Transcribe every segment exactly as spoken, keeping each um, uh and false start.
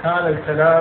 كان الكلام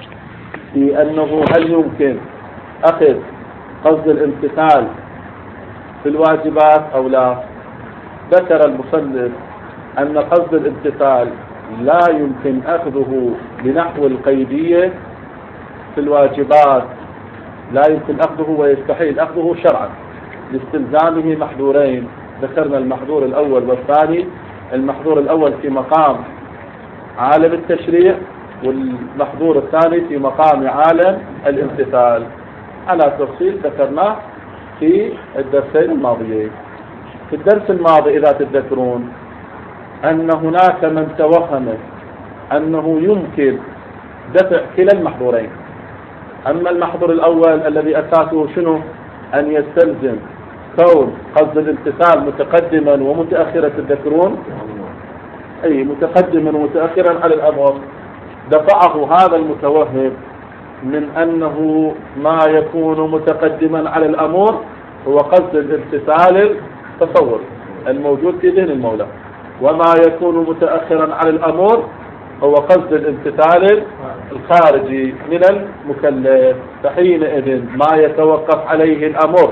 في أنه هل يمكن أخذ قصد الامتثال في الواجبات أو لا. ذكر المصنف أن قصد الامتثال لا يمكن أخذه بنحو القيدية في الواجبات، لا يمكن أخذه ويستحيل أخذه شرعا لاستلزامه محظورين. ذكرنا المحظور الأول والثاني. المحظور الأول في مقام عالم التشريع، والمحظور الثاني في مقام عالم الامتثال، على تفصيل ذكرناه في الدرسين الماضيين. في الدرس الماضي إذا تتذكرون أن هناك من توهم أنه يمكن دفع كلا المحظورين. أما المحظور الأول الذي أساسه شنو؟ أن يستلزم كون قصد الامتثال متقدما ومتأخرا، تتذكرون؟ أي متقدما ومتأخرا على الأمر. دفعه هذا المتوهم من أنه ما يكون متقدما على الأمر هو قصد الامتثال التصور الموجود في ذهن المولى، وما يكون متأخرا على الأمر هو قصد الامتثال الخارجي من المكلف. فحينئذ ما يتوقف عليه الأمر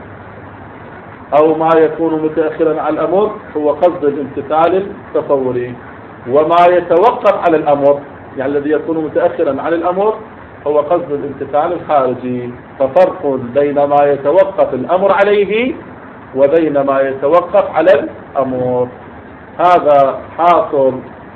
أو ما يكون متأخرا على الأمر هو قصد الامتثال التصوري، وما يتوقف على الأمر يعني الذي يكون متأخرا عن الأمر هو قصد الامتثال الخارجي. ففرق بين ما يتوقف الأمر عليه وبين ما يتوقف على الأمر. هذا حاصل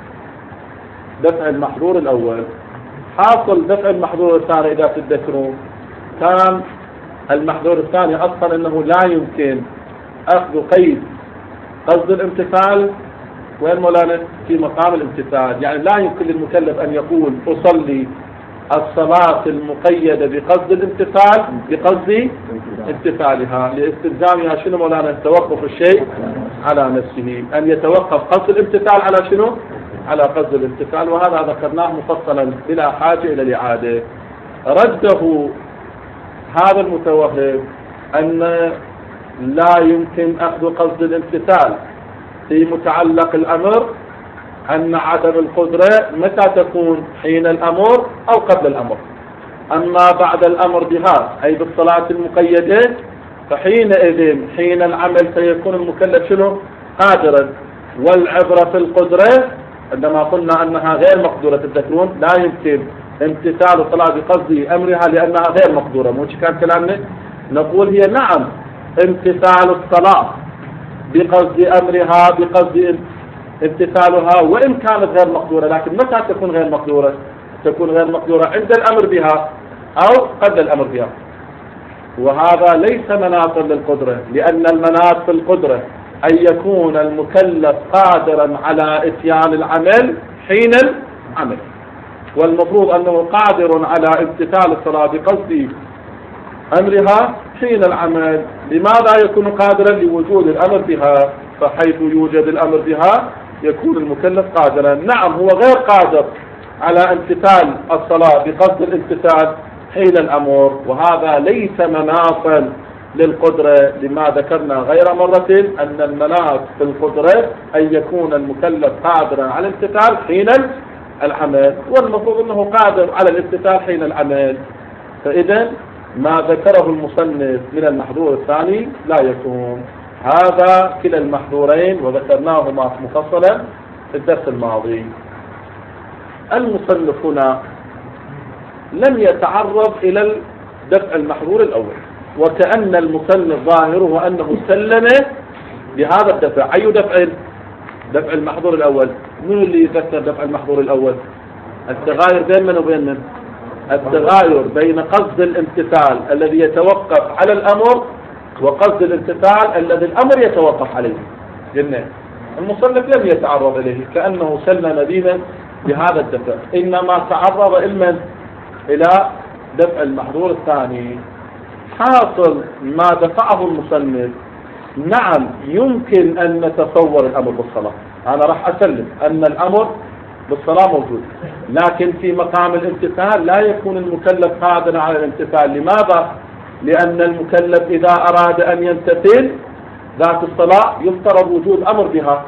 دفع المحظور الأول. حاصل دفع المحظور الثاني إذا تتذكرون كان المحظور الثاني أصلا أنه لا يمكن أخذ قيد قصد الامتثال وين مولانا في مقام الامتثال. يعني لا يمكن للمكلف أن يقول أصلي الصلاة المقيدة بقصد الامتثال بقصد امتثالها، لاستلزامها شنو مولانا؟ توقف الشيء على نفسه، أن يتوقف قصد الامتثال على شنو؟ على قصد الامتثال. وهذا ذكرناه مفصلا بلا حاجة إلى الإعادة. رده هذا المتوهم أن لا يمكن أخذ قصد الامتثال في متعلق الأمر، أن عدم القدرة متى تكون؟ حين الأمر أو قبل الأمر. أما بعد الأمر بها أي بالصلاة المقيدة فحينئذ حين العمل سيكون المكلف شنو؟ قادرا. والعبرة في القدرة عندما قلنا أنها غير مقدورة، تذكرون لا يمكن امتثال الصلاة بقصد أمرها لأنها غير مقدورة. مو كان كلامنا؟ نقول هي نعم امتثال الصلاة بقصد أمرها بقصد امتثالها وإن كانت غير مقدورة، لكن متى تكون غير مقدورة؟ تكون غير مقدورة عند الأمر بها أو قبل الأمر بها. وهذا ليس مناطا للقدرة، لأن المناط في القدرة أن يكون المكلف قادرا على إتيان العمل حين العمل، والمفروض أنه قادر على امتثال الصلاة بقصد أمرها حين العمل. لماذا يكون قادرا؟ لوجود الأمر بها، فحيث يوجد الأمر بها يكون المكلف قادرا. نعم هو غير قادر على امتثال الصلاة بقصد الامتثال حين الأمر، وهذا ليس مناطا للقدرة لما ذكرنا غير مرة أن المناط في القدرة أن يكون المكلف قادرا على الامتثال حين العمل، والمفروض أنه قادر على الامتثال حين العمل. فإذا ما ذكره المصنف من المحظور الثاني لا يكون. هذا كلا المحظورين وذكرناهما مفصلا في الدرس الماضي. المصنف هنا لم يتعرض إلى دفع المحظور الأول، وكأن المصنف ظاهره أنه سلم بهذا الدفع. أي دفع؟ دفع المحظور الأول. من اللي يذكر دفع المحظور الأول؟ التغاير بين من وبين من؟ التغاير بين قصد الامتثال الذي يتوقف على الأمر وقصد الامتثال الذي الأمر يتوقف عليه. جنة المصنف لم يتعرض إليه، كأنه سلم دينا بهذا الدفع، إنما تعرض علما إلى دفع المحظور الثاني. حاصل ما دفعه المصنف نعم يمكن أن نتصور الأمر بالصلاة، أنا راح أسلم أن الأمر بالصلاة موجود، لكن في مقام الامتثال لا يكون المكلف قادرا على الامتثال. لماذا؟ لأن المكلف إذا أراد أن يمتثل ذات الصلاة يفترض وجود أمر بها،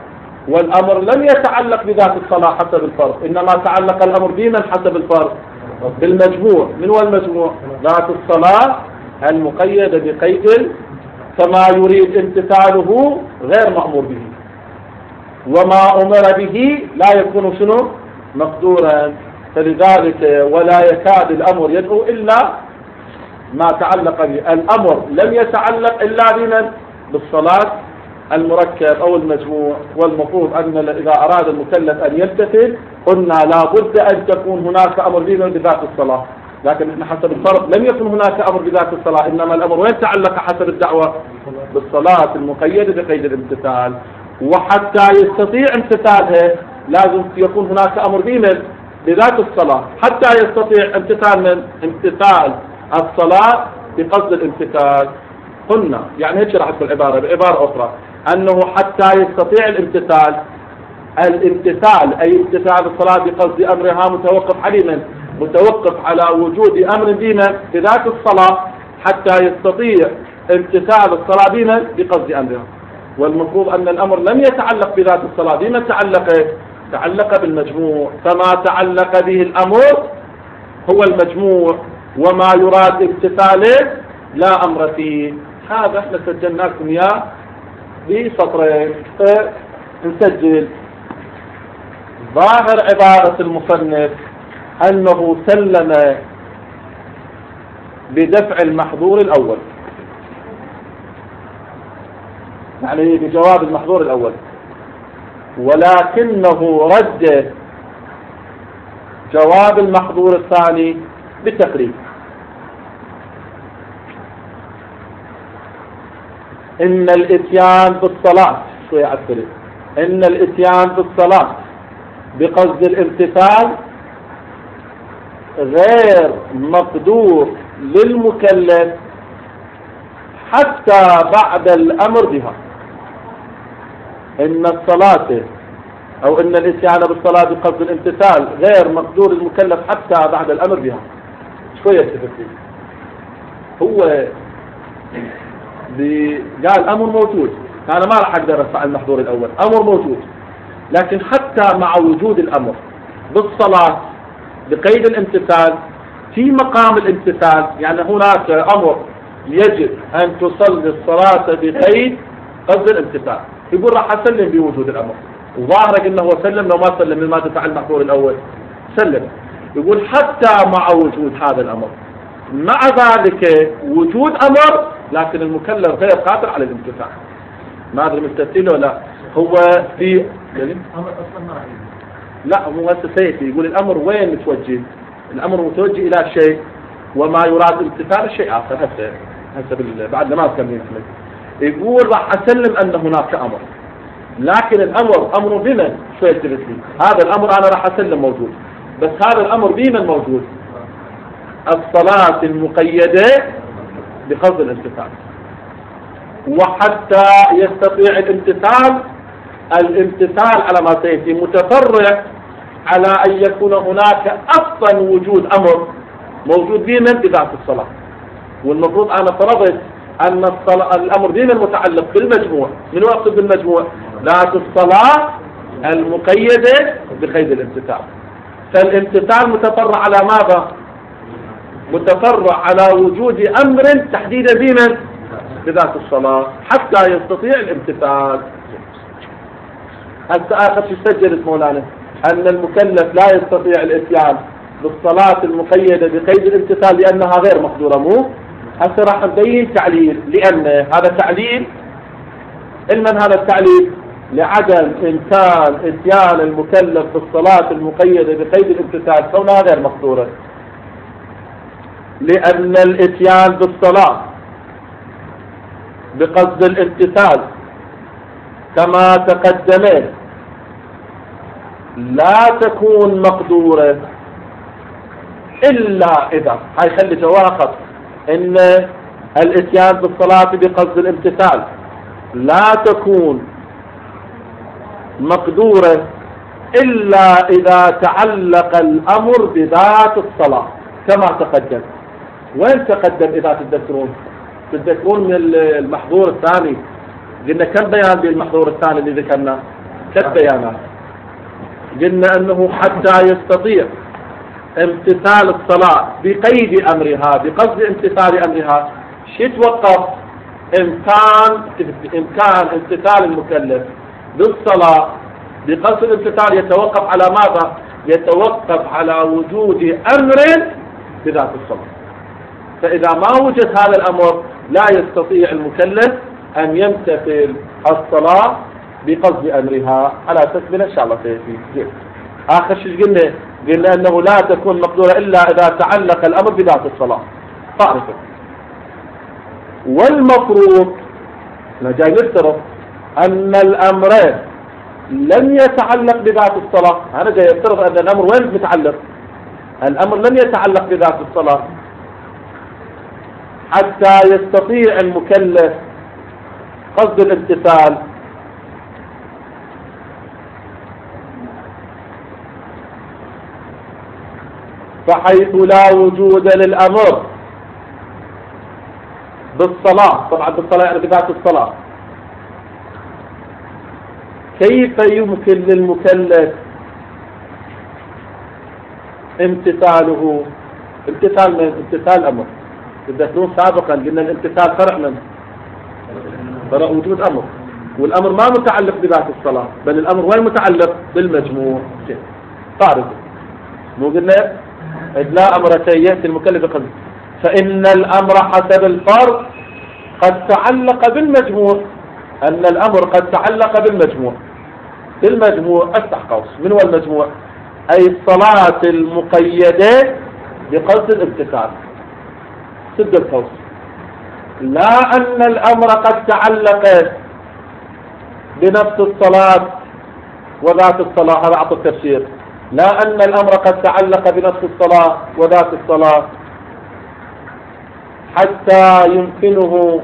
والأمر لم يتعلق بذات الصلاة حسب الفرض، إنما تعلق الأمر بمن حسب الفرض؟ بالمجموع. من هو المجموع؟ ذات الصلاة المقيدة بقيد فما يريد امتثاله غير مأمور به، وما أمر به لا يكون شنو؟ مقدورا. فلذلك ولا يكاد الأمر يدعو إلا ما تعلق به. الأمر لم يتعلق إلا بمن؟ بالصلاة المركب أو المجموع. والمفروض أن إذا أراد المكلف أن يمتثل قلنا لا بد أن تكون هناك أمر بمن؟ بذات الصلاة. لكن إحنا حسب الفرض لم يكن هناك أمر بذات الصلاة، إنما الأمر وين تعلق حسب الدعوة؟ بالصلاة المقيدة بقيد الامتثال. وحتى يستطيع امتثالها لازم يكون هناك أمر بمن؟ بذات الصلاة. حتى يستطيع امتثال من؟ امتثال الصلاة بقصد الامتثال. قلنا يعني هيك شرحت العبارة بعبارة أخرى أنه حتى يستطيع الامتثال، الامتثال أي امتثال الصلاة بقصد أمرها متوقف على من؟ متوقف على وجود أمر بمن؟ بذات الصلاة حتى يستطيع امتثال الصلاة بمن؟ بقصد أمرها. والمفروض أن الأمر لم يتعلق بذات الصلاة، بما تعلق؟ تعلق بالمجموع. فما تعلق به الأمر هو المجموع، وما يراد امتثاله لا أمر فيه. هذا احنا سجلنا لكم اياه بسطرين، فنسجل. ظاهر عبارة المصنف أنه سلم بدفع المحظور الأول، يعني بجواب المحظور الأول، ولكنه رد جواب المحظور الثاني بالتقريب. إن الإتيان بالصلاة شوية عسكري إن الإتيان بالصلاة بقصد الامتثال غير مقدور للمكلف حتى بعد الأمر بها. إن الصلاة أو إن الإتيان بالصلاة بقصد الامتثال غير مقدور المكلف حتى بعد الأمر بها. شوية تفكير. هو قال أمر موجود، أنا ما راح أقدر أرفع المحظور الأول، أمر موجود، لكن حتى مع وجود الأمر بالصلاة بقيد الامتثال في مقام الامتثال، يعني هناك أمر يجب أن تصلي الصلاة بقيد قصد الامتثال، يقول راح أسلم بوجود الأمر. وظاهرك إنه سلم لو ما سلم لما دفع المحظور الأول سلم. يقول حتى مع وجود هذا الأمر، مع ذلك وجود أمر لكن المكلف غير قادر على الامتثال. ما أدري مستثيل ولا هو في أمر أصلا ما رأيه. لا مو هسه سيتي يقول الأمر وين متوجه؟ الأمر متوجه إلى شيء وما يراد امتثال الشيء آخر. هسه هسه بعد ما كمل يقول راح أسلم أن هناك أمر، لكن الأمر أمر بمن؟ شوية تبتلي هذا الأمر أنا راح أسلم موجود، بس هذا الأمر بمن موجود؟ الصلاة المقيدة بقصد الامتثال. وحتى يستطيع الامتثال، الامتثال على ما سيأتي متفرع على أن يكون هناك أصلا وجود أمر موجود بمن؟ بذات الصلاة. والمفروض أنا فرضت أن الصلاة الأمر بمن متعلق بالمجموع. من هو يقصد بالمجموع؟ ذات الصلاة المقيدة بقيد الامتثال. فالامتثال متفرع على ماذا؟ متفرع على وجود أمر تحديدا بمن؟ بذات الصلاة حتى يستطيع الامتثال. هسه آخر شيء سجلت مولانا أن المكلف لا يستطيع الاتيان بالصلاة المقيدة بقيد الامتثال لأنها غير مقدورة. مو هسه راح نبين تعليل، لأن هذا تعليل علما هذا التعليل لعدم إمكان اتيان المكلف بالصلاة المقيدة بقيد الامتثال كونها غير مقدورة، لأن الاتيان بالصلاة بقصد الامتثال كما تقدم لا تكون مقدورة إلا إذا هاي خلي جواخر إن الاتيان بالصلاة بقصد الامتثال لا تكون مقدورة إلا إذا تعلق الأمر بذات الصلاة كما تقدم. وين تقدم إذا تتذكرون؟ تتذكرون من المحظور الثاني قلنا كم بيان بالمحظور الثاني اللي ذكرنا؟ ثلاث بيانات. قلنا أنه حتى يستطيع امتثال الصلاة بقيد أمرها بقصد امتثال أمرها شو يتوقف؟ إمكان إمكان امتثال المكلف بالصلاة بقصد الامتثال يتوقف على ماذا؟ يتوقف على وجود أمر بذات الصلاة. فإذا ما وجد هذا الأمر لا يستطيع المكلف أن يمتثل الصلاة بقصد أمرها على تسبيل إن شاء الله سيأتي. آخر شيء قلنا قلنا أنه لا تكون مقدورة إلا إذا تعلق الأمر بذات الصلاة. تعرفه. والمفروض جاي نفترض أن الأمر لم يتعلق بذات الصلاة. أنا جاي أفترض أن الأمر وين متعلق؟ الأمر لم يتعلق بذات الصلاة حتى يستطيع المكلف قصد الامتثال. فحيث لا وجود للأمر بالصلاة، طبعا بالصلاة يعني بذات الصلاة، كيف يمكن للمكلف امتثاله؟ امتثال من امتثال أمر تذكرون سابقا قلنا الامتثال فرع من فرع وجود أمر، والأمر ما متعلق بذات الصلاة بل الأمر وين متعلق؟ بالمجموع. تعرف مو قلنا إذ لا أمر يأتي المكلف بقصد، فإن الأمر حسب الفرض قد تعلق بالمجموع. أن الأمر قد تعلق بالمجموع. المجموع افتح قوس، من هو المجموع؟ أي الصلاة المقيدة بقصد الامتثال. سد القوس. لا أن الأمر قد تعلق بنفس الصلاة وذات الصلاة، هذا أعطى التفسير. لا أن الأمر قد تعلق بنفس الصلاة وذات الصلاة حتى يمكنه.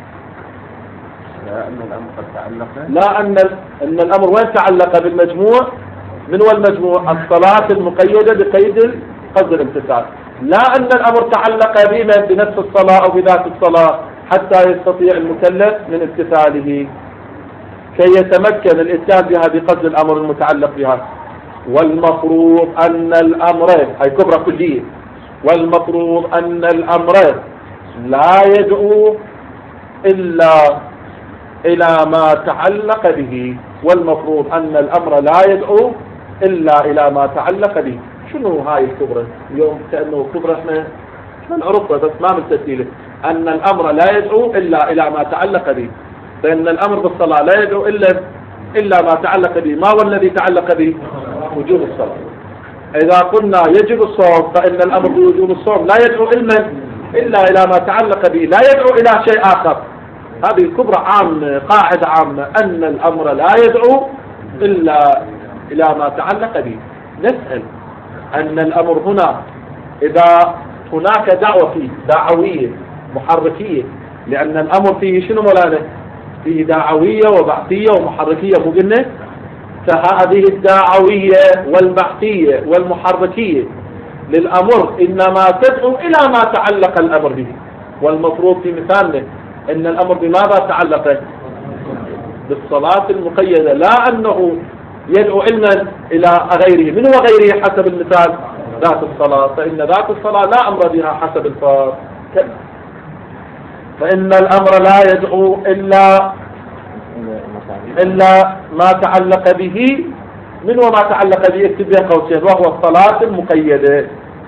لا أن الأمر قد تعلق لا أن أن الأمر وين تعلق؟ بالمجموع. من هو المجموع؟ الصلاة المقيدة بقيد قصد الامتثال. لا أن الأمر تعلق بمن؟ بنفس الصلاة أو بذات الصلاة حتى يستطيع المكلف من امتثاله كي يتمكن الإتيان بها بقصد الأمر المتعلق بها. والمفروض أن الأمر هي كبرى كلية. والمفروض أن الأمر لا يدعو إلا إلى ما تعلق به. والمفروض أن الأمر لا يدعو إلا إلى ما تعلق به. شنو هاي الكبرى؟ اليوم كأنه كبرى احنا نعرفها بس ما بالتسهيل. أن الأمر لا يدعو إلا إلى ما تعلق به. فإن الأمر بالصلاة لا يدعو إلا إلا ما تعلق به. ما هو الذي تعلق به؟ وجوب الصلاة. إذا قلنا يجب الصوم فإن الأمر بوجوب الصوم لا يدعو إلا إلا إلى ما تعلق به، لا يدعو إلى شيء آخر. هذه الكبرى عامة، قاعدة عامة، أن الأمر لا يدعو إلا إلى ما تعلق به. نسأل أن الأمر هنا إذا هناك دعوة فيه دعوية محركية، لأن الأمر فيه شنو مولانا؟ فيه دعوية وبعثية ومحركية. مو قلنا؟ فهذه الدعوية والبعثية والمحركية للأمر إنما تدعو إلى ما تعلق الأمر به. والمفروض في مثالنا إن الأمر بماذا تعلق؟ بالصلاة المقيدة، لا أنه يدعو علما إلى غيره. من هو غيره حسب المثال؟ ذات الصلاة. فإن ذات الصلاة لا أمر بها حسب الفرض. فإن الأمر لا يدعو إلا إلا ما تعلق به. من هو ما تعلق به؟ اكتب بين قوسين، وهو الصلاة المقيدة.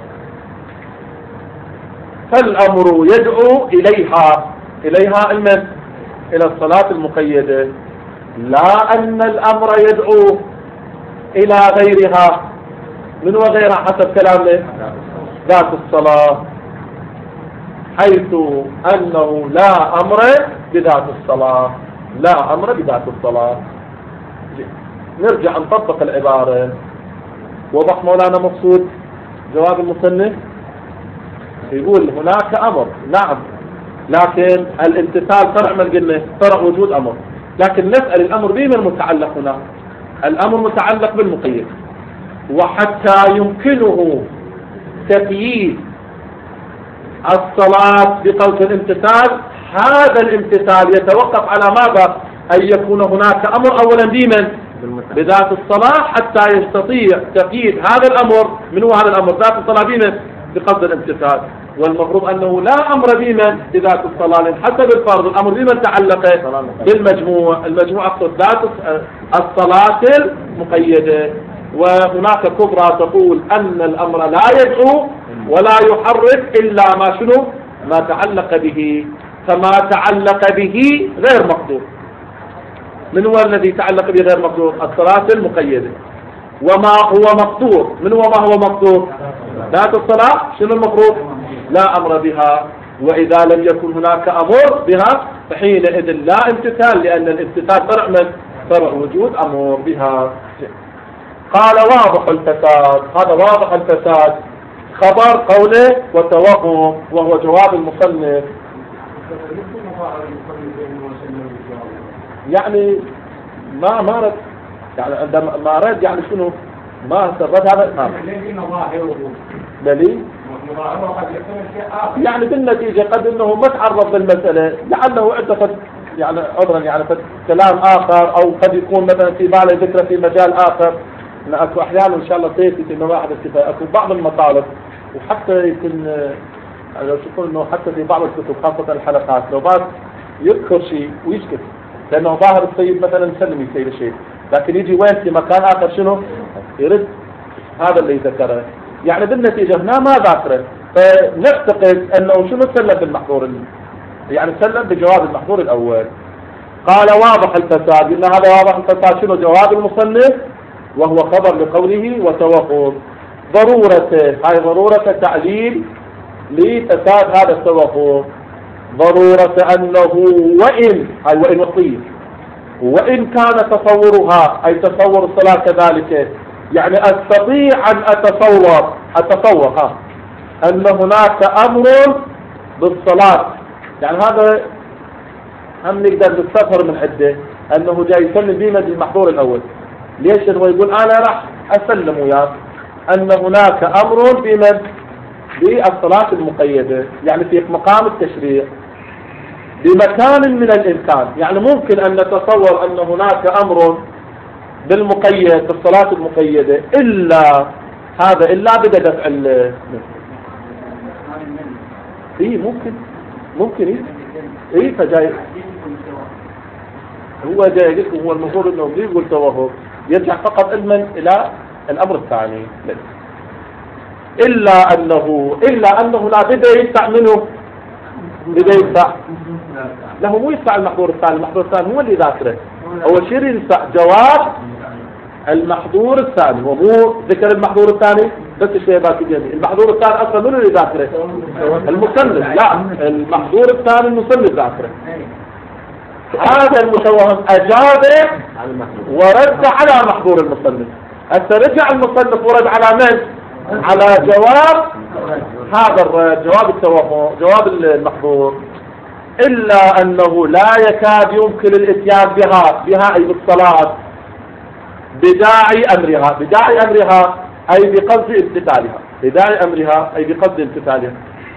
فالأمر يدعو إليها إليها المن إلى الصلاة المقيدة، لا أن الأمر يدعو إلى غيرها. من هو غيرها حسب كلامه؟ ذات الصلاة، حيث أنه لا أمر بذات الصلاة. لا أمر بذات الصلاة. نرجع نطبق العبارة. وضح مولانا مقصود جواب المصنف؟ يقول هناك أمر، نعم، لكن الامتثال فرع من قلنا فرع وجود أمر. لكن نسأل الأمر به من متعلق هنا؟ الأمر متعلق بالمقيد. وحتى يمكنه تقييد الصلاة بقصد الامتثال، هذا الامتثال يتوقف على ماذا؟ أن يكون هناك أمر أولا بمن؟ بذات الصلاة حتى يستطيع تقييد هذا الأمر. من هو هذا الأمر؟ ذات الصلاة بمن؟ بقصد الامتثال. والمفروض أنه لا أمر بمن بذات الصلاة، لأن حتى بالفرض الأمر بمن تعلق؟ بالمجموع. المجموع أقصد ذات الصلاة المقيدة. وهناك كبرى تقول أن الأمر لا يدعو ولا يحرك إلا ما شنو؟ ما تعلق به. فما تعلق به غير مقدور. من هو الذي تعلق به غير مقدور؟ الصلاة المقيدة. وما هو مقدور؟ من هو ما هو مقدور؟ ذات الصلاة. شنو المفروض؟ لا أمر بها. وإذا لم يكن هناك أمر بها فحينئذ لا امتثال، لأن الامتثال فرع من؟ فرع وجود أمر بها. قال واضح الفساد. هذا واضح الفساد خبر قوله وتوهم، وهو جواب المصنف. يعني ما ما رد، يعني عندما ما رد يعني شنو؟ ما استفاد هذا. نعم. دليل يعني بالنتيجة قد انه ما تعرض للمسألة، لعله اعتقد يعني عذرا يعني كلام اخر، او قد يكون مثلا في باله ذكر في مجال اخر. اكو احيانا ان شاء الله سيأتي في مباحث الكفاية اكو بعض المطالب، وحتى يمكن لو تقول انه حتى في بعض الكتب خاصة الحلقات لو بعد يذكر شيء ويسكت، لانه ظاهر السيد مثلا سلم يسير شيء، لكن يجي وين في مكان اخر شنو يرد هذا اللي ذكره. يعني بالنتيجة هنا ما ذاكره، فنعتقد انه شنو سلم بالمحظور، يعني سلم بجواب المحظور الاول. قال واضح الفساد. ان هذا واضح الفساد شنو؟ جواب المصنف، وهو خبر لقوله وتوقف. ضرورته، هاي ضرورة تعليل لفساد هذا التوقف. ضرورة انه وان، هاي وان وصية، وان كان تصورها اي تصور الصلاة كذلك، يعني استطيع ان اتصور اتصور ها ان هناك امر بالصلاة. يعني هذا هم نقدر نستفسر من عده انه جاي يسلم بما المحظور الاول. ليش هو يقول انا راح اسلم وياك ان هناك امر بمن؟ بالصلاة المقيدة، يعني في مقام التشريع بمكان من الامكان. يعني ممكن ان نتصور ان هناك امر بالمقيد بالصلاة المقيدة، الا هذا الا بدا دفع ال اي ممكن ممكن اي اي فجاي هو جاي لكم. هو المفروض انه يقول توهم يرجع فقط علما الى الامر الثاني. الا انه الا انه لا بدا يدفع منه، بدا يدفع له، مو يدفع المحظور الثاني. المحظور الثاني هو اللي ذاكره، اول شيء يدفع جواب المحظور الثاني، ومو ذكر المحظور الثاني بس شويه باقي جميل. المحظور الثاني اصلا منو اللي ذاكره؟ المصنف. لا، المحظور الثاني المصنف ذاكره. هذا المتوهم اجاب ورد على محظور المصنف. هسه رجع المصنف ورد على من؟ على جواب هذا الرد، جواب التوهم، جواب المحظور. الا انه لا يكاد يمكن الاتيان بها بها اي بالصلاة بداعي امرها. بداعي امرها اي بقصد امتثالها. بداعي امرها اي بقصد امتثالها.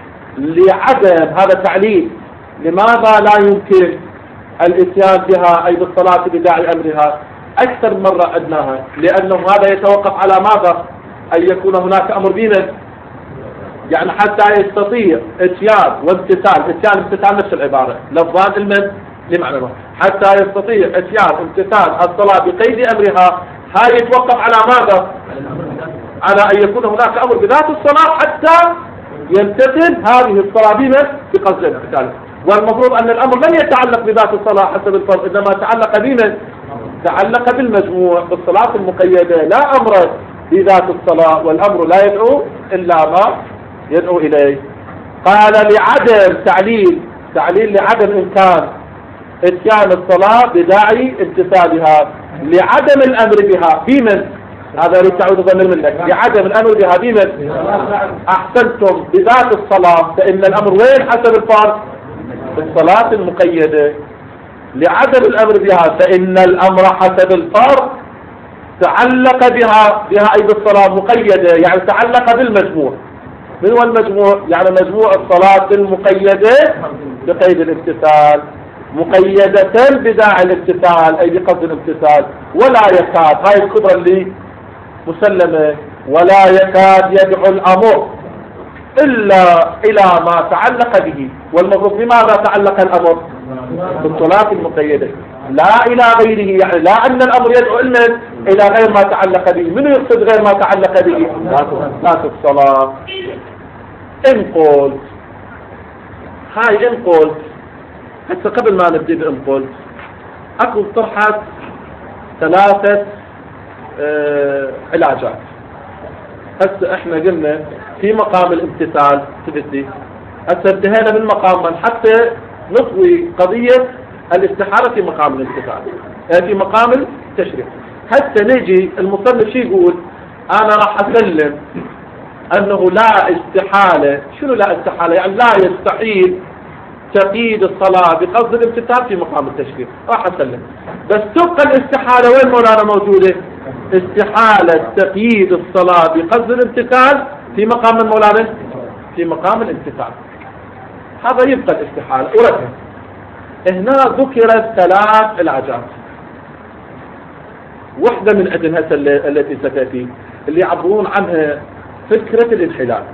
لعدم هذا تعليل لماذا لا يمكن الاتيان بها اي بالصلاة بداعي امرها. اكثر مرة عدناها، لانه هذا يتوقف على ماذا؟ ان يكون هناك امر بمن؟ يعني حتى يستطيع اتيان وامتثال. اتيان امتثال نفس العبارة لفظان المن لمعنى واحد. حتى يستطيع اتيان امتثال الصلاة بقيد امرها، هاي يتوقف على ماذا؟ على ان يكون هناك امر بذات الصلاة حتى يمتثل هذه الصلاة بمن؟ بقصد الامتثال. والمفروض ان الامر لم يتعلق بذات الصلاة حسب الفرض، انما تعلق بمن؟ تعلق بالمجموع بالصلاة المقيدة. لا امر بذات الصلاة، والامر لا يدعو الا ما يدعو اليه. قال لعدم تعليل، تعليل لعدم امكان اتيان الصلاة بداعي امتثالها، لعدم الامر بها بمن؟ هذا يريد تعود ضمن منك. لعدم الامر بها بمن؟ احسنتم بذات الصلاة، فان الامر وين حسب الفرض؟ بالصلاة المقيدة. لعدم الامر بها فان الامر حسب الفرض تعلق بها بها اي بالصلاة مقيدة، يعني تعلق بالمجموع. من هو المجموع؟ يعني مجموع الصلاة المقيدة بقيد الامتثال. مقيدة بداعي الامتثال أي بقصد الامتثال، ولا يكاد، هاي الكبرى اللي مسلمة، ولا يكاد يدعو الأمر إلا إلى ما تعلق به. والمفروض بماذا تعلق الأمر؟ بالصلاة المقيدة، لا إلى غيره، يعني لا أن الأمر يدعو إلى غير ما تعلق به. من يقصد غير ما تعلق به؟ صلاة الصلاة. إن قلت هاي إن قلت حتى قبل ما نبدأ بإن قلت أكو طرحت ثلاثة آه علاجات. هسه احنا قلنا في مقام الامتثال ثبتي، هسه انتهينا من مقام من حتى نطوي قضية الاستحالة في مقام الامتثال، يعني في مقام التشريع. هسه نجي المصنف شو يقول؟ انا راح اسلم انه لا استحالة. شنو لا استحالة؟ يعني لا يستحيل تقييد الصلاة بقصد الامتثال في مقام التشريع، راح اسلم. بس تبقى الاستحالة وين مولانا موجودة؟ استحالة تقييد الصلاة بقصد الامتثال في مقام المولانا في مقام الامتثال، هذا يبقى الاستحالة. وركز هنا ذكرت ثلاث علاجات، واحدة من عندنا التي ستأتي اللي يعبرون عنها فكرة الانحلال.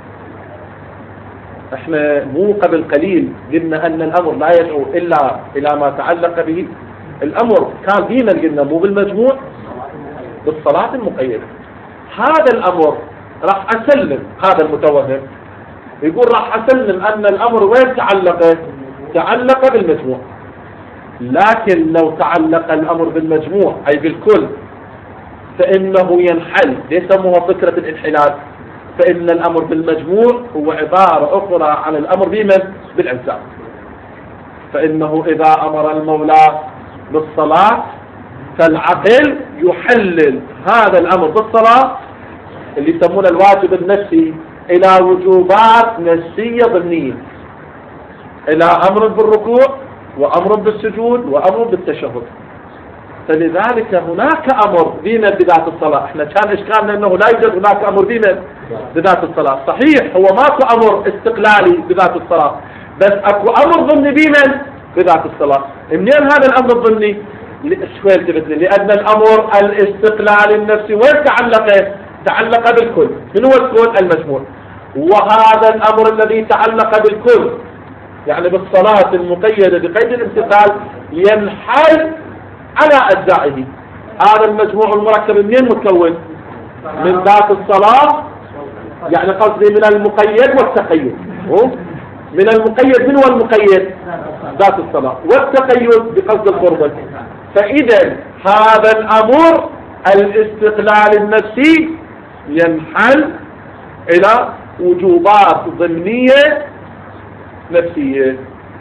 احنا مو قبل قليل قلنا ان الامر لا يدعو الا الى ما تعلق به. الامر كان دينا قلنا مو بالمجموع، بالصلاة المقيدة. هذا الامر راح اسلم، هذا المتوهم يقول راح اسلم ان الامر وين تعلق؟ تعلق بالمجموع. لكن لو تعلق الامر بالمجموع اي بالكل فانه ينحل، يسموها فكرة الانحلال. فان الامر بالمجموع هو عبارة اخرى عن الامر بمن؟ بالانسان. فانه اذا امر المولى بالصلاة فالعقل يحلل هذا الامر بالصلاة اللي يسمونه الواجب النفسي الى وجوبات نفسية ضمنية، الى امر بالركوع وامر بالسجود وامر بالتشهد. فلذلك هناك امر بما بذات الصلاة. احنا كان اشكالنا انه لا يوجد هناك امر بما بذات الصلاة. صحيح هو ماكو امر استقلالي بذات الصلاة، بس اكو امر ضمني بمن؟ بذات الصلاة. منين هذا الامر الضمني؟ شوي التفتني، لان الامر الاستقلالي النفسي وين تعلق؟ تعلق بالكل. من هو الكل؟ المجموع. وهذا الامر الذي تعلق بالكل يعني بالصلاة المقيدة بقيد الامتثال ينحل على اجزائه. هذا المجموع المركب منين متكون؟ من ذات الصلاة، يعني قصدي من المقيد والتقيد. من المقيد، من هو المقيد؟ ذات الصلاة، والتقيد بقصد القربة. فإذا هذا الأمر الاستقلال النفسي ينحل إلى وجوبات ضمنية نفسية،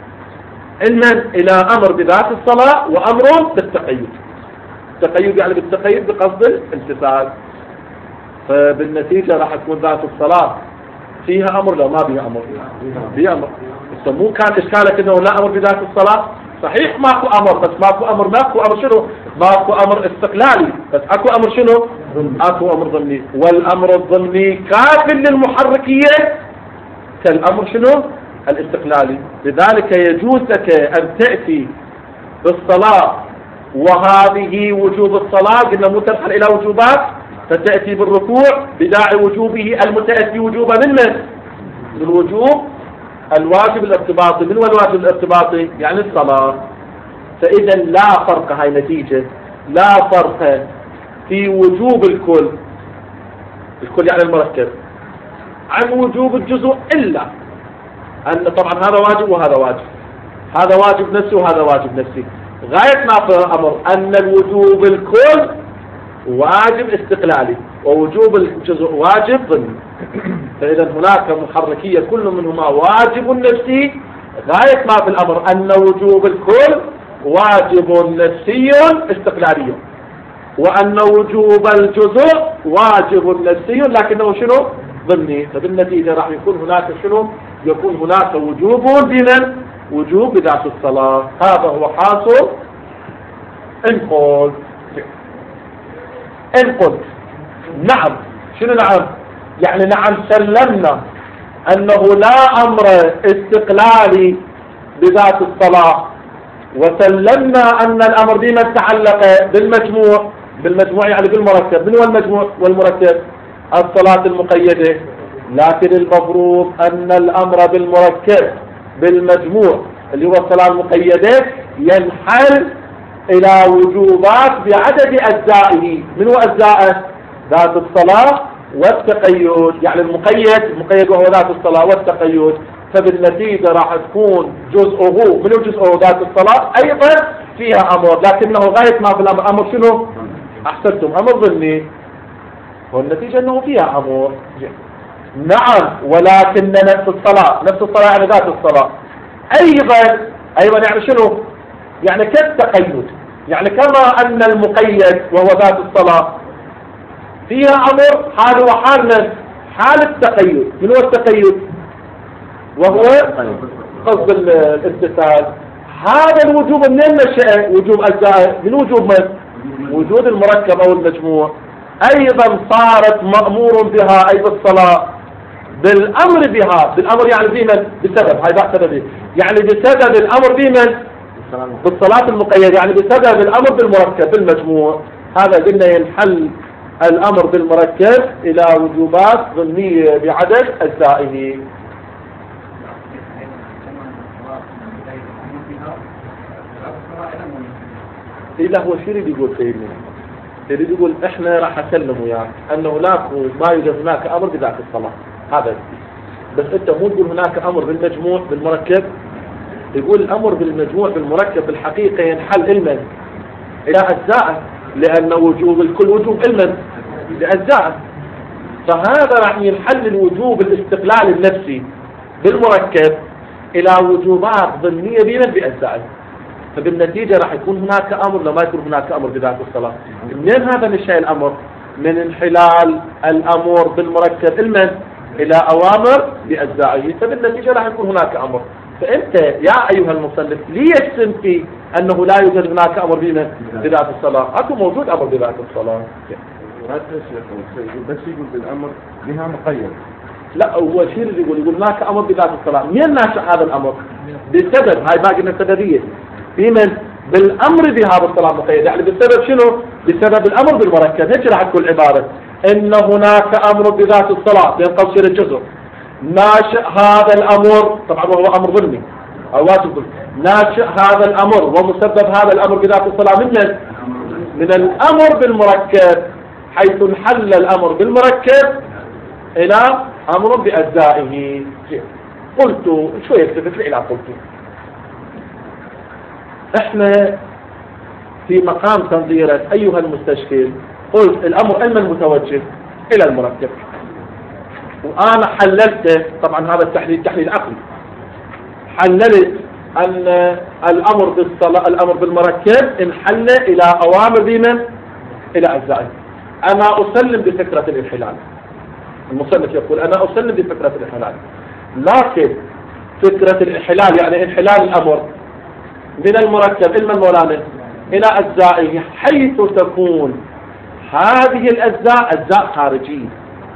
علما إلى أمر بذات الصلاة وأمر بالتقيد. التقيد يعني بالتقيد بقصد الامتثال. فبالنتيجة راح تكون ذات الصلاة فيها أمر لو ما بها أمر؟ بها أمر. بس مو كان إشكالك إنه لا أمر بذات الصلاة؟ صحيح ماكو أمر، بس ماكو أمر ماكو أمر شنو؟ ماكو أمر استقلالي، بس أكو أمر شنو؟ أكو أمر ضمني. والأمر الضمني كاف للمحركية كالأمر شنو؟ الاستقلالي. لذلك يجوز لك أن تأتي بالصلاة وهذه وجوب الصلاة قلنا مو تنحل إلى وجوبات، فتأتي بالركوع بداعي وجوبه المتأتي وجوبا من من؟ من وجوب الواجب الارتباطي. من هو الواجب الارتباطي؟ يعني الصلاة. فإذا لا فرق، هاي نتيجة، لا فرق في وجوب الكل، الكل يعني المركب، عن وجوب الجزء، إلا أن طبعا هذا واجب وهذا واجب، هذا واجب نفسي وهذا واجب نفسي. غاية ما في الأمر أن الوجوب الكل واجب استقلالي ووجوب الجزء واجب ضمني. فإذا هناك محركية كل منهما واجب نفسي، غاية ما في الأمر أن وجوب الكل واجب نفسي استقلالي، وأن وجوب الجزء واجب نفسي لكنه شنو؟ ضمني. فبالنتيجة راح يكون هناك شنو؟ يكون هناك وجوب بمن؟ وجوب بذات الصلاة. هذا هو حاصل إن قلت. إن قلت نعم. شنو نعم؟ يعني نعم سلمنا أنه لا أمر استقلالي بذات الصلاة وسلمنا أن الأمر بما تعلق بالمجموع، بالمجموع يعني بالمركب. من هو المجموع والمركب؟ الصلاة المقيدة. لكن المفروض أن الأمر بالمركب بالمجموع اللي هو الصلاة المقيدة ينحل إلى وجوبات بعدد أجزائه. من هو أجزائه؟ ذات الصلاة والتقيد. يعني المقيد المقيد وهو ذات الصلاة والتقيد، فبالنتيجة راح تكون جزءه من جزءه ذات الصلاة أيضا فيها أمر، لكنه غاية ما في الأمر أمر شنو؟ أحسنتم، أمر ظني، والنتيجة أنه فيها أمر. نعم، ولكن نفس الصلاة نفس الصلاة يعني ذات الصلاة أيضا أيضا يعني شنو؟ يعني كالتقيد. يعني كما أن المقيد وهو ذات الصلاة فيها أمر، حال وحال من حال التقيد. من هو التقيد؟ وهو قصد الامتثال. هذا الوجوب منين نشأ؟ وجوب أجزاء من وجوب من؟ وجود المركب أو المجموع. أيضا صارت مأمور بها أي بالصلاة بالأمر بها. بالأمر يعني بمن؟ بسبب، هاي بعد سببه، يعني بسبب الأمر بمن؟ بالصلاة المقيدة، يعني بسبب الأمر بالمركب بالمجموع. هذا قلنا ينحل الأمر بالمركب إلى وجوبات ضمنية بعدد أجزائه. إذا هو شو يريد يقول سيدنا؟ يريد يقول إحنا راح نسلم وياك أنه لا ما يوجد هناك أمر بذات الصلاة، هذا بس أنت مو تقول هناك أمر بالمجموع بالمركب. يقول الأمر بالمجموع بالمركب بالحقيقة ينحل علما إلى أجزاء، لأن وجوب الكل وجوب علما لأجزاء، فهذا راح ينحل الوجوب الاستقلال النفسي بالمركب إلى وجوبات ضمنية بينه بأجزاء. فبالنتيجة راح يكون هناك أمر لما يكون هناك أمر بذات الصلاة. منين هذا نشأ الأمر؟ من انحلال الأمر بالمركب المن إلى أوامر بأجزائه، فبالنتيجة راح يكون هناك أمر. فأنت يا أيها المصنف ليش تنفي أنه لا يوجد هناك أمر بذات الصلاة؟ أكو موجود أمر بذات الصلاة. بس يقول بالأمر بها مقيد. لا، هو شيء يقول يقول هناك أمر بذات الصلاة. منين ناشئ هذا الأمر؟ بسبب هاي باقي من السببية بمن؟ بالأمر بها بالصلاة المقيدة. يعني بسبب شنو؟ بسبب الأمر بالمركب. هيك راح تكون العبارة، إن هناك أمر بذات الصلاة بين قوسين الجزر. ناشئ هذا الأمر طبعا وهو أمر ظلمي أو واجب، ناشئ هذا الأمر ومسبب هذا الأمر بذات الصلاة من من؟ من الأمر بالمركب، حيث انحل الأمر بالمركب إلى أمر بأجزائه. قلت شوية التفت إلى قلت إحنا في مقام تنظيرك أيها المستشكل قلت الأمر علما متوجه إلى المركب، وأنا حللت طبعا هذا التحليل تحليل عقلي، حللت أن الأمر بالصلاة الأمر بالمركب انحل إلى أوامر بمن؟ إلى أجزائه. أنا أسلم بفكرة الانحلال، المصنف يقول أنا أسلم بفكرة الانحلال، لكن فكرة الانحلال يعني انحلال الأمر من المركب إلما المولانا إلى أجزائه، حيث تكون هذه الأجزاء أجزاء خارجية.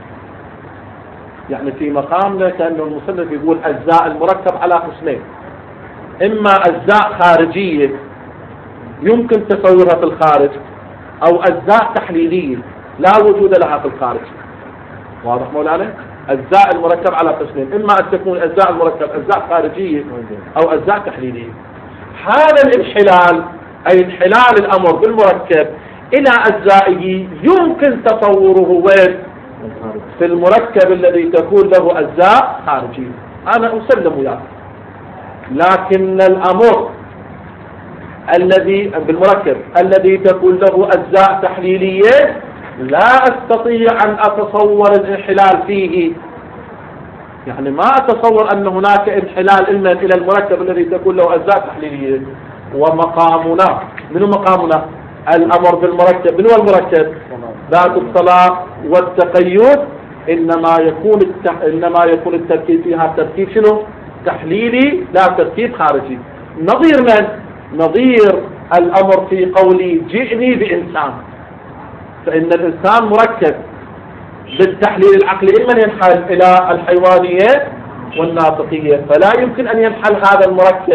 يعني في مقامنا كأنه المصنف يقول أجزاء المركب على قسمين، إما أجزاء خارجية يمكن تصورها في الخارج، أو أجزاء تحليلية لا وجود لها في الخارج. واضح مولانا؟ أجزاء المركب على قسمين، إما أن تكون أجزاء المركب أجزاء خارجية أو أجزاء تحليلية. هذا الانحلال أي انحلال الأمر بالمركب إلى أجزائه يمكن تصوره وين؟ في المركب الذي تكون له أجزاء خارجية. أنا أسلم وياك، لكن الأمر الذي بالمركب الذي تكون له أجزاء تحليلية لا أستطيع أن أتصور الانحلال فيه. يعني ما أتصور أن هناك انحلال إلا إلى المركب الذي تكون له أجزاء تحليلية. ومقامنا منو مقامنا؟ الأمر بالمركب. من هو المركب؟ ذات الصلاة والتقيد. إنما يكون التح... إنما يكون التركيب فيها تركيب شنو؟ تحليلي لا تركيب خارجي. نظير من؟ نظير الأمر في قولي جئني بإنسان، فإن الإنسان مركب بالتحليل العقلي إما ينحل إلى الحيوانية والناطقية، فلا يمكن أن ينحل هذا المركب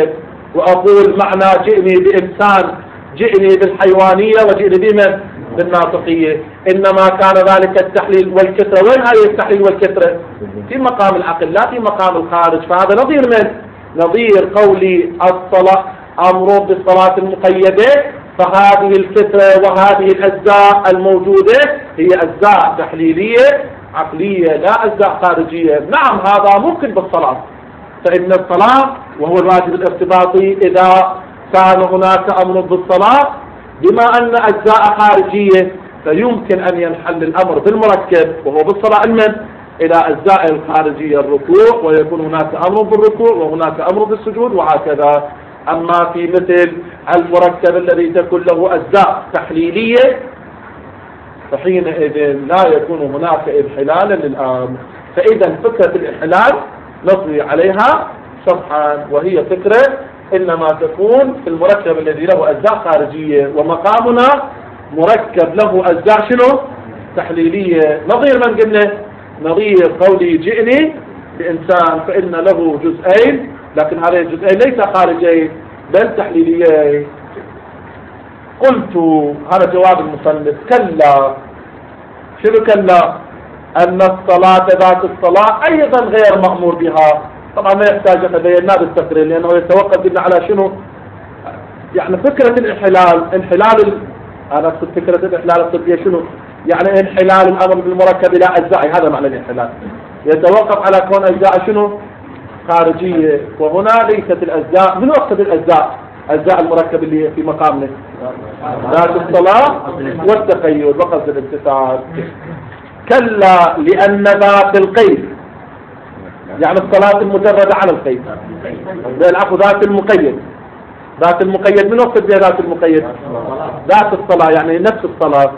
وأقول معنى جئني بإنسان جئني بالحيوانية وجئني بمن؟ بالناطقية. إنما كان ذلك التحليل والكثرة. وين هذه التحليل والكثرة؟ في مقام العقل لا في مقام الخارج. فهذا نظير من؟ نظير قولي الصلاة أمر بالصلاة المقيدة، فهذه الكثرة وهذه الأجزاء الموجودة هي أجزاء تحليلية عقلية لا أجزاء خارجية. نعم هذا ممكن بالصلاة، فإن الصلاة وهو الواجب الارتباطي إذا كان هناك أمر بالصلاة بما أن أجزاء خارجية فيمكن أن ينحل الأمر بالمركب وهو بالصلاة المن إلى أجزاء الخارجية الركوع، ويكون هناك أمر بالركوع وهناك أمر بالسجود وهكذا. أما في مثل المركب الذي تكون له أجزاء تحليلية فحينئذ لا يكون هناك انحلالا للأمر. فإذا فكرة الانحلال نطوي عليها شرحا، وهي فكرة إنما تكون في المركب الذي له أجزاء خارجية، ومقامنا مركب له أجزاء شنو؟ تحليلية. نظير من قلنا؟ نظير قولي جئني بإنسان فإن له جزئين، لكن هذه الجزئين ليس خارجين بل تحليليين. قلت هذا جواب المصنف كلا. شنو كلا؟ أن الصلاة ذات الصلاة أيضا غير مأمور بها. طبعا ما يحتاج أتبينها بالتقرير لأنه يتوقف لنا على شنو؟ يعني فكرة الانحلال انحلال ال... أنا أقصد فكرة الانحلال الطبية شنو؟ يعني انحلال الأمر بالمركب إلى أجزاء، هذا معنى الانحلال. يتوقف على كون أجزاء شنو؟ خارجية. وهنا ليست الأجزاء. من وقت الأجزاء؟ أجزاء المركب اللي في مقامنا ذات الصلاة والتقيد وقصد الامتثال. كلا لأن ذات القيد يعني الصلاة المجردة على القيد، العفو ذات المقيد. ذات المقيد من وقت بها ذات المقيد؟ ذات الصلاة يعني نفس الصلاة.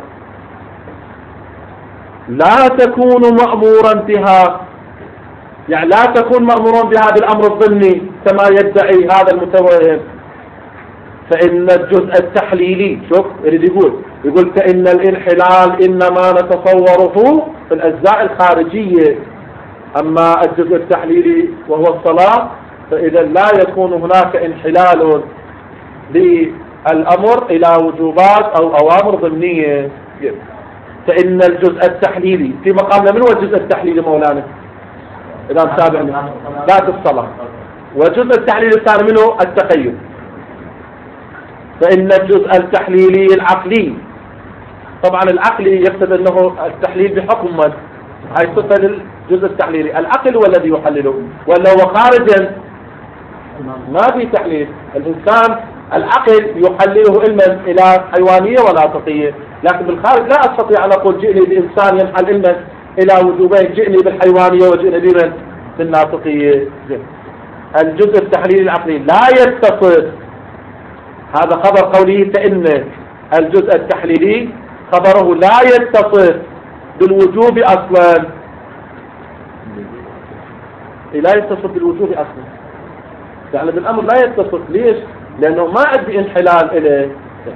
لا تكون مأمورا بها يعني لا تكون مأمورا بها بالأمر الضمني كما يدعي هذا المتوهم. فإن الجزء التحليلي شوف يريد يقول يقول فإن الانحلال إنما نتصوره في الأجزاء الخارجية، أما الجزء التحليلي وهو الصلاة فإذا لا يكون هناك انحلال للأمر إلى وجوبات أو أوامر ضمنية. فإن الجزء التحليلي في مقامنا من هو الجزء التحليلي مولانا؟ إذا متابعنا ذات الصلاة. والجزء التحليلي الثاني منه التقيد. فإن الجزء التحليلي العقلي، طبعا العقلي يقصد أنه التحليل بحكم من؟ هاي صفة للجزء التحليلي. العقل هو الذي يحلله، ولا هو خارجا ما في تحليل. الإنسان العقل يحلله علما إلى حيوانية ولا ناطقية، لكن بالخارج لا أستطيع أن أقول جئني بإنسان ينحل علما إلى وجوبين، جئني بالحيوانية وجئني بمن؟ بالناطقية. الجزء التحليلي العقلي لا يتصف. هذا خبر قوله فإن الجزء التحليلي خبره لا يتصف بالوجوب أصلا، لا يتصف بالوجوب أصلا يعني بالأمر لا يتصف. ليش؟ لأنه ما عندي انحلال إليه.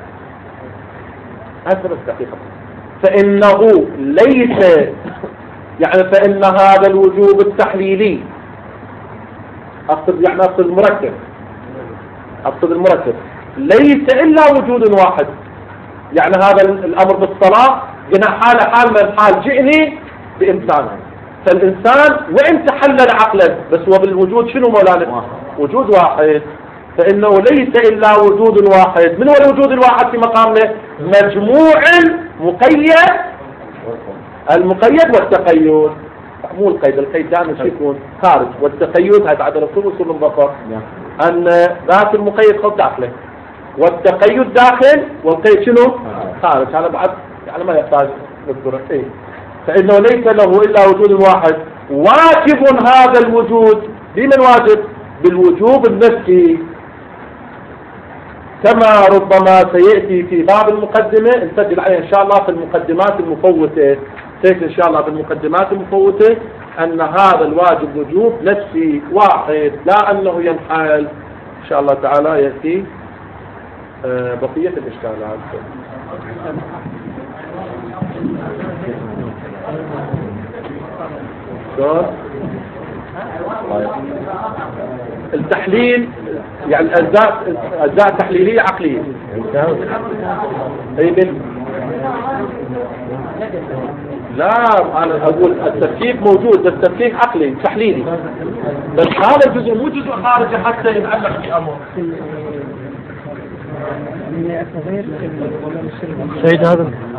هذا الحقيقة. فإنه ليس يعني فإن هذا الوجوب التحليلي أقصد يعني أقصد المركب أقصد المركب ليس إلا وجود واحد. يعني هذا الأمر بالصلاة قلنا حال حال من حال جئني بإنسان، فالإنسان وإن تحلل عقلا بس هو بالوجود شنو مولانا؟ وجود واحد. فإنه ليس إلا وجود واحد. من هو الوجود الواحد في مقامنا؟ مجموع مقيد. المقيد والتقيد مو القيد، القيد دائما شو يكون خارج، والتقيد هذا عدد الصوب وصول البصر. أن ذات المقيد خذ داخله والتقيد داخل والقيد شنو؟ خارج. هذا بعد يعني ما يحتاج نذكره. إيه؟ فإنه ليس له إلا وجود واحد. واجب هذا الوجود بمن واجب؟ بالوجوب النفسي، كما ربما سيأتي في باب المقدمة نسجل عليه إن شاء الله في المقدمات المفوتة. سيأتي إن شاء الله في المقدمات المفوتة أن هذا الواجب وجوب نفسي واحد لا أنه ينحل. إن شاء الله تعالى يأتي بقية الإشكالات. شو؟ التحليل يعني أجزاء أجزاء تحليلية عقلية. أي بال... لا أنا أقول التفكيك موجود بس تفكيك عقلي تحليلي، بس هذا الجزء مو جزء خارجي حتى يتعلق بأمر. سيد هذا